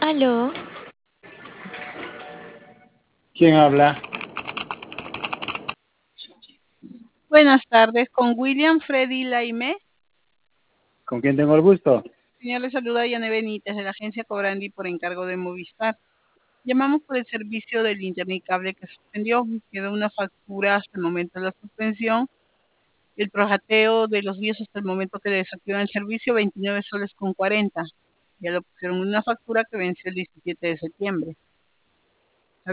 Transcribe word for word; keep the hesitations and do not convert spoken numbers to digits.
Aló, ¿Quién habla? Buenas tardes, con William Freddy Laime. ¿Con quién tengo el gusto? Señor, le saluda Yane Benítez de la agencia Cobrandi por encargo de Movistar. Llamamos por el servicio del internet y cable que suspendió. Quedó una factura hasta el momento de la suspensión. El prorrateo de los días hasta el momento que desactivan el servicio, veintinueve soles con cuarenta. Ya lo pusieron en una factura que venció el diecisiete de septiembre.